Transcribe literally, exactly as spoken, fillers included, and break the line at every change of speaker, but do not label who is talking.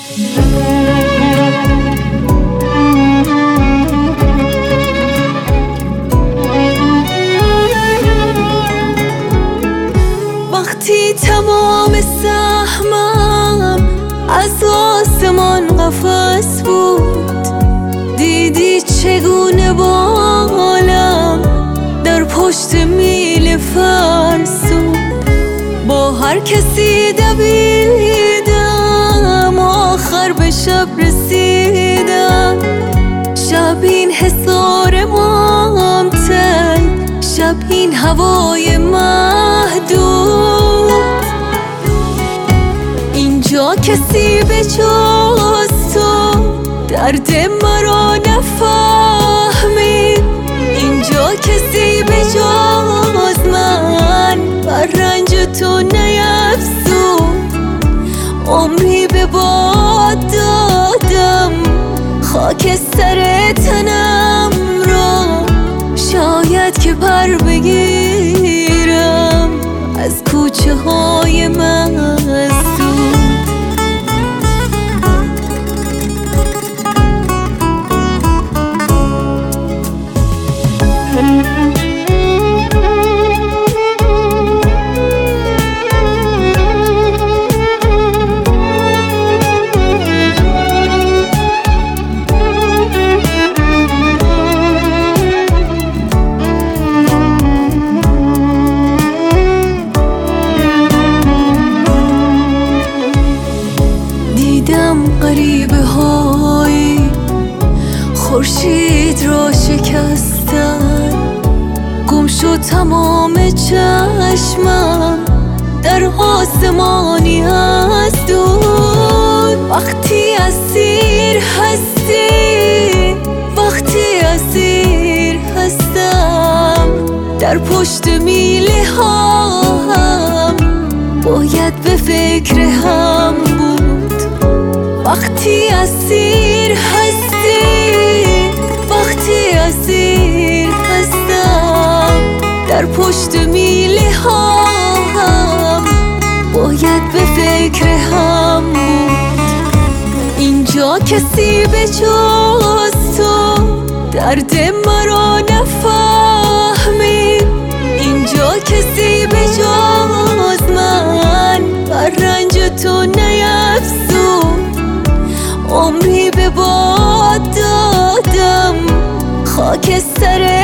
وقتی تمام سهمم از آسمان قفس بود، دیدی چگونه بالم در پشت میل فرسود. با هر کسی دویدم آخر به شب رسیدم. شب این حصار ممتد، شب این هوای محدود. اینجا کسی به جز تو درد مرا نفهمید. اینجا کسی به جز من بر رنج تو نیفزود. عمری به باد دادم خاک سر تنم را، شاید که پر بگیرم از کوچه های مسدود. غریبه های خورشید را شکستن، گم شد تمام چشمم در آسمانی از دور. وقتی اسیر هستی، وقتی اسیر هستم در پشت میله هام، باید به فکر هم بود. وقتی اسیر هستی، وقتی اسیر هستم در پشت میله هام، باید به فکر هم بود. اینجا کسی به جز تو درد مرا نفهمید. اینجا کسی به جز من بر رنج تو نیفزود. عمری به باد دادم خاک سر